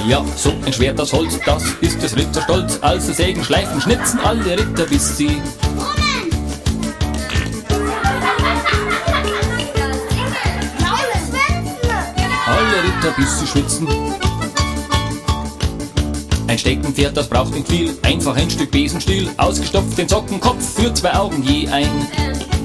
Ja, so ein Schwert aus Holz, das ist des Ritter Stolz. Also sägen, schleifen, schnitzen alle Ritter, bis sie alle Ritter, bis sie schwitzen. Ein Steckenpferd, das braucht nicht viel, einfach ein Stück Besenstiel, ausgestopft den Sockenkopf, für 2 Augen je ein.